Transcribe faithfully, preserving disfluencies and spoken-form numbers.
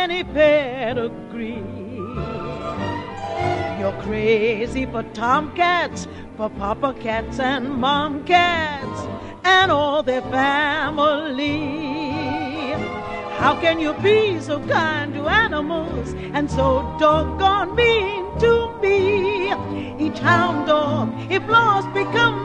any pedigree. You're crazy for tomcats, for papa cats and mom cats, and all their family. How can you be so kind to animals and so doggone mean to me? Each hound dog, if lost, becomes